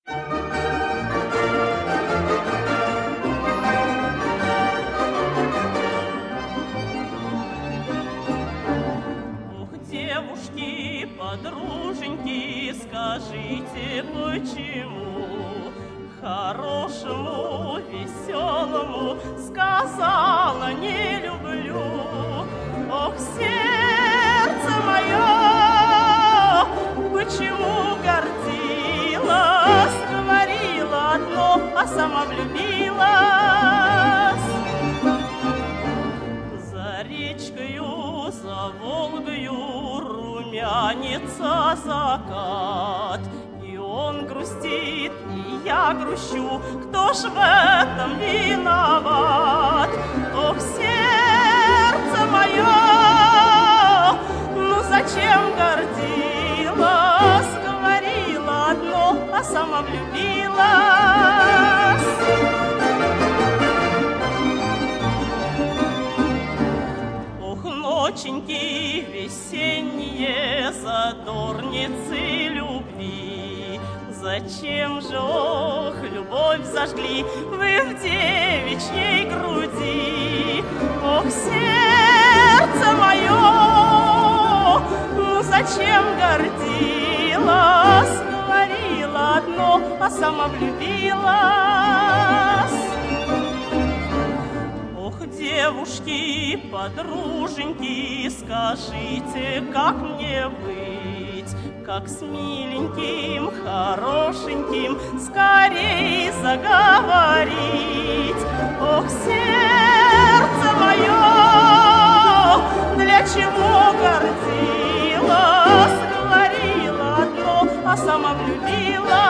Девушки, подруженьки, скажите, почему хорошему, веселому сказала не люблю? Ох, сердце мое, почему гордилась, говорила одно, а сама влюбилась? За речкою, за Волгою румянится закат, и он грустит, и я грущу, кто ж в этом виноват? Ох, сердце мое, ну зачем гордилась, говорила одно, а сама влюбилась? Ох, ноченьки весенние, задорницы любви, зачем же, ох, любовь зажгли вы в девичьей груди? Ох, сердце мое, ну зачем гордилась, говорила одно, а сама влюбилась? Ох, девушки, подруженьки, скажите, как мне быть? Как с миленьким, хорошеньким скорей заговорить? Ох, сердце мое, для чего гордилась, говорила одно, а сама влюбилась?